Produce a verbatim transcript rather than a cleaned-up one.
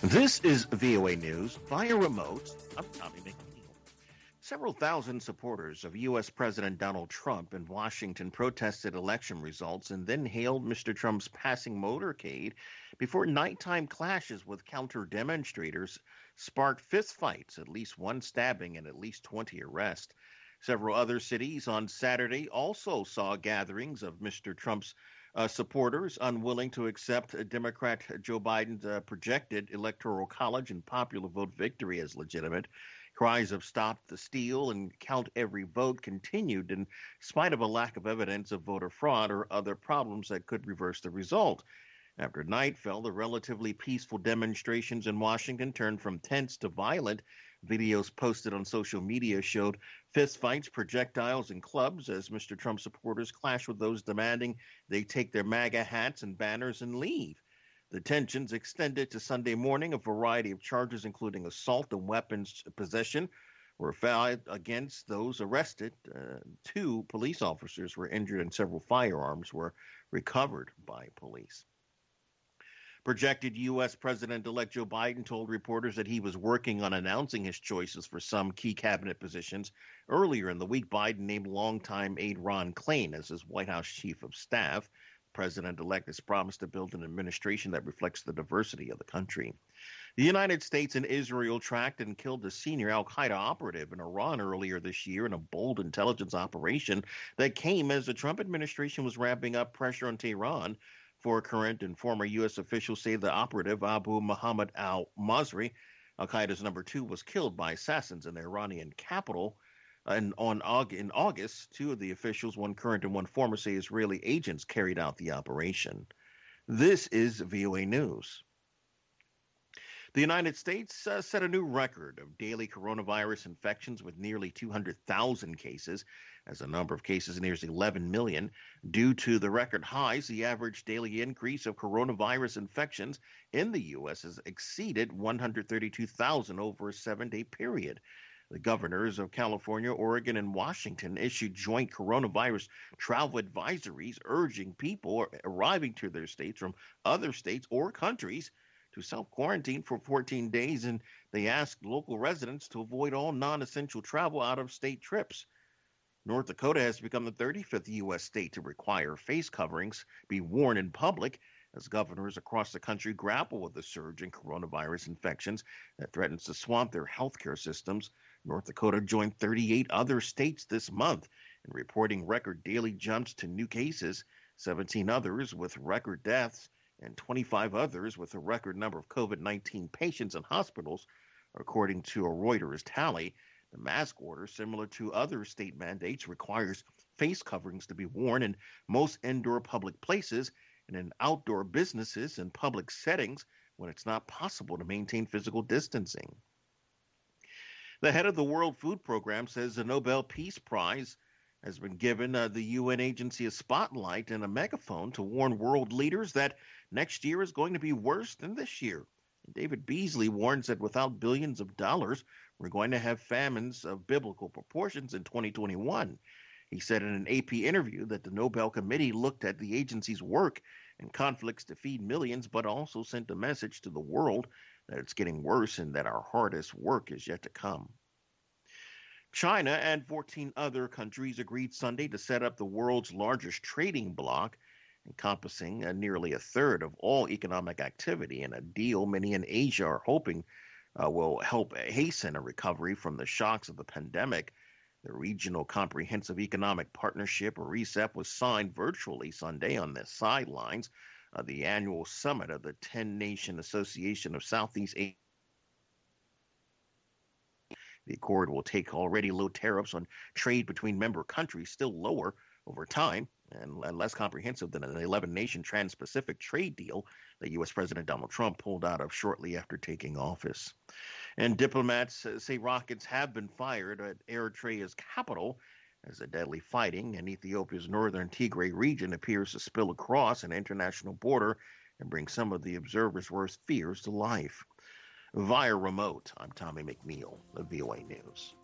This is V O A News via remote. I'm Tommy McNeil. Several thousand supporters of U S. President Donald Trump in Washington protested election results and then hailed Mister Trump's passing motorcade before nighttime clashes with counter-demonstrators sparked fistfights, at least one stabbing and at least twenty arrests. Several other cities on Saturday also saw gatherings of Mister Trump's uh, supporters unwilling to accept uh, Democrat Joe Biden's uh, projected electoral college and popular vote victory as legitimate. Cries of "Stop the Steal" and "Count every vote" continued in spite of a lack of evidence of voter fraud or other problems that could reverse the result. After night fell, the relatively peaceful demonstrations in Washington turned from tense to violent. Videos posted on social media showed fistfights, projectiles, and clubs as Mister Trump supporters clashed with those demanding they take their MAGA hats and banners and leave. The tensions extended to Sunday morning. A variety of charges, including assault and weapons possession, were filed against those arrested. Uh, two police officers were injured and several firearms were recovered by police. Projected U S. President-elect Joe Biden told reporters that he was working on announcing his choices for some key cabinet positions. Earlier in the week, Biden named longtime aide Ron Klain as his White House chief of staff. The president-elect has promised to build an administration that reflects the diversity of the country. The United States and Israel tracked and killed a senior al-Qaeda operative in Iran earlier this year in a bold intelligence operation that came as the Trump administration was ramping up pressure on Tehran. Four current and former U S officials say the operative, Abu Muhammad al-Masri, al-Qaeda's number two, was killed by assassins in the Iranian capital. And on in August, two of the officials, one current and one former, say Israeli agents carried out the operation. This is V O A News. The United States uh, set a new record of daily coronavirus infections with nearly two hundred thousand cases, as the number of cases nears eleven million. Due to the record highs, the average daily increase of coronavirus infections in the U S has exceeded one hundred thirty-two thousand over a seven-day period. The governors of California, Oregon, and Washington issued joint coronavirus travel advisories urging people arriving to their states from other states or countries to self-quarantine for fourteen days, and they asked local residents to avoid all non-essential travel out-of-state trips. North Dakota has become the thirty-fifth U S state to require face coverings be worn in public as governors across the country grapple with the surge in coronavirus infections that threatens to swamp their healthcare systems. North Dakota joined thirty-eight other states this month in reporting record daily jumps to new cases, seventeen others with record deaths, and twenty-five others with a record number of COVID nineteen patients in hospitals, according to a Reuters tally. The mask order, similar to other state mandates, requires face coverings to be worn in most indoor public places and in outdoor businesses and public settings when it's not possible to maintain physical distancing. The head of the World Food Program says the Nobel Peace Prize has been given uh, the U N agency a spotlight and a megaphone to warn world leaders that next year is going to be worse than this year. David Beasley warns that without billions of dollars, we're going to have famines of biblical proportions in twenty twenty-one. He said in an A P interview that the Nobel Committee looked at the agency's work and conflicts to feed millions, but also sent a message to the world that it's getting worse and that our hardest work is yet to come. China and fourteen other countries agreed Sunday to set up the world's largest trading bloc, encompassing uh, nearly a third of all economic activity, in a deal many in Asia are hoping uh, will help hasten a recovery from the shocks of the pandemic. The Regional Comprehensive Economic Partnership, or RCEP, was signed virtually Sunday on the sidelines of the annual summit of the ten-Nation Association of Southeast Asia. The accord will take already low tariffs on trade between member countries still lower over time and less comprehensive than an eleven-nation trans-Pacific trade deal that U S. President Donald Trump pulled out of shortly after taking office. And diplomats say rockets have been fired at Eritrea's capital as the deadly fighting in Ethiopia's northern Tigray region appears to spill across an international border and bring some of the observers' worst fears to life. Via remote, I'm Tommy McNeil of V O A News.